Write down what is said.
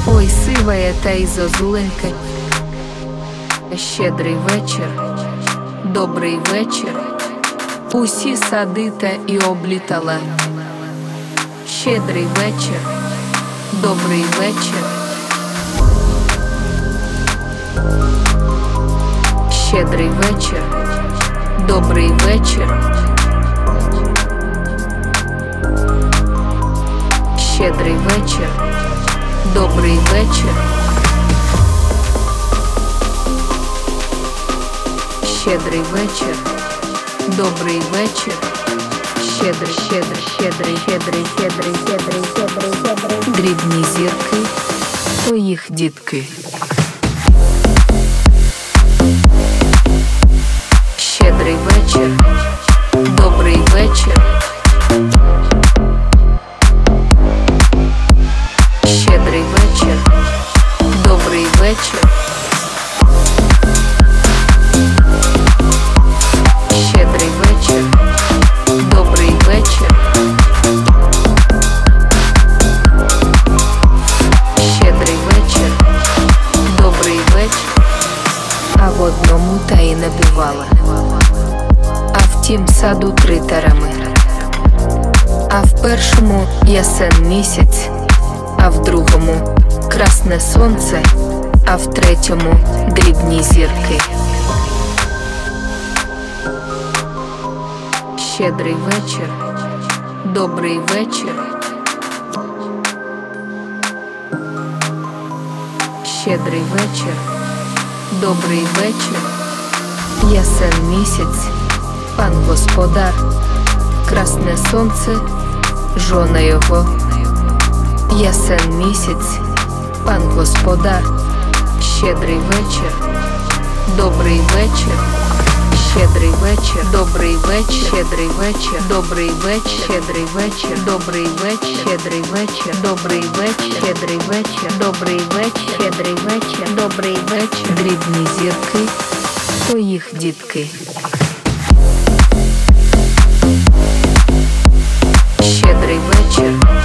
Ой, сиває та й зозуленька. Щедрий вечір, добрий вечір. Усі сади та і облітала. Щедрий вечір, добрий вечір. Щедрий вечір, добрий вечір. Щедрий вечір, добрий вечір. Щедрий вечір, добрий вечір. Щедрий, щедрий, щедрий, щедрий, щедрий, щедрий, щедрий, щедрий. Дрібні зірки, то їх дітки. Щедрий вечір, добрий вечір. Щедрий вечір, добрий вечір. Щедрий вечір, добрий вечір. Щедрий вечір, добрий вечір. А в одному та й не бувала, а в тім саду 3 терами. А в першому ясен місяць, а в другому красне сонце, а в третьому дрібні зірки. Щедрий вечір, добрий вечір. Щедрий вечір, добрий вечір. Ясен місяць, пан господар, красне сонце, жона його. Ясен місяць, пан господар. Щедрий вечір, добрий вечір. Щедрий вечір, добрий вечір. Щедрий вечір, добрий вечір. Щедрий вечір, добрий вечір. Щедрий вечір, добрий вечір. Щедрий вечір, добрий вечір. Щедрий вечір, добрий вечір. Дрібні зірки, то їх дітки. Щедрий вечір,